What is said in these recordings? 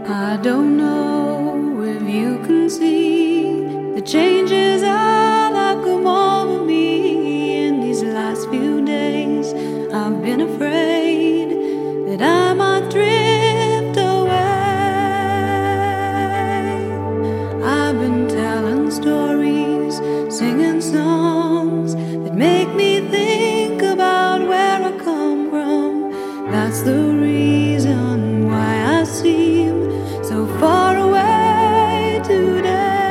I don't know if you can see the changes that have come over me in these last few days. I've been afraid that I might drift away. I've been telling stories, singing songs that make me think about where I come from. That's the reason why I seem so far away today.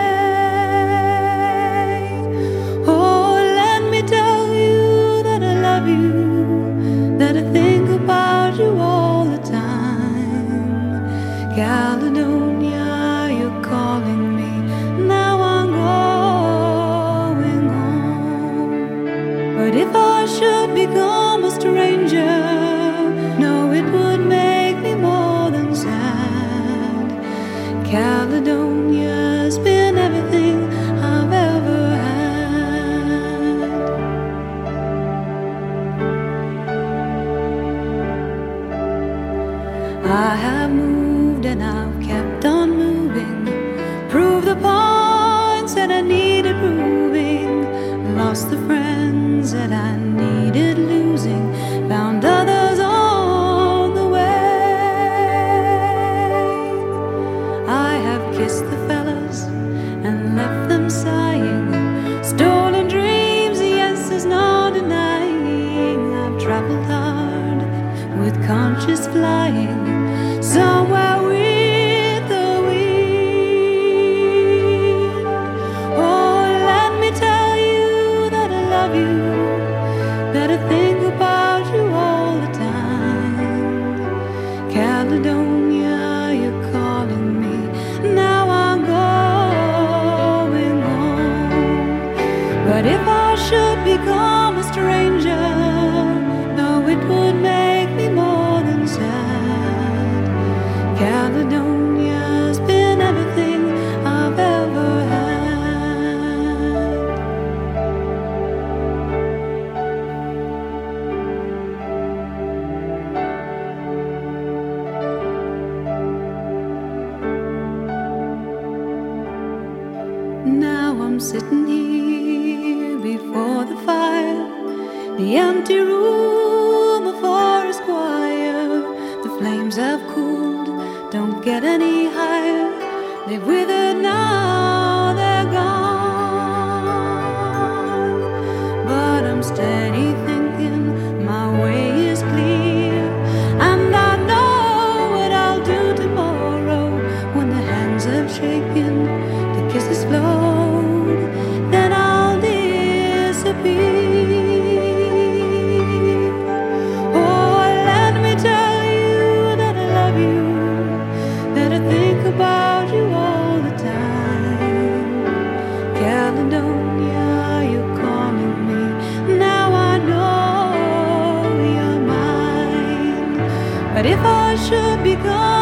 Oh, let me tell you that I love you, that I think about you all the time. Caledonia, you're calling me, now I'm going home. But if I should become a stranger, no, it would make me more than sad. Caledonia's been everything I've ever had. I have moved and I've kept on moving, proved the points that I needed proving, lost the friends that I needed losing, found others on the way. I have kissed the fellas and left them sighing, stolen dreams, yes, there's no denying. I've traveled hard with conscious flying, somewhere with the wind. Oh, let me tell you that I love you, that I think about you all the time. Caledonia, you're calling me, now I'm going home. But if I should become a stranger, no, it would make me more than sad. Caledonia's been everything I've ever had. Now I'm sitting here before the fire, the empty room, a forest choir. The flames have cooled, don't get any higher. They've withered now, they're gone. But I'm steady thinking my way is clear, and I know what I'll do tomorrow. When the hands have shaken, the kisses flowed, then I'll disappear. Oh, let me tell you that I love you, that I think about you all the time. Caledonia, you're calling me, now I know you're mine. But if I should become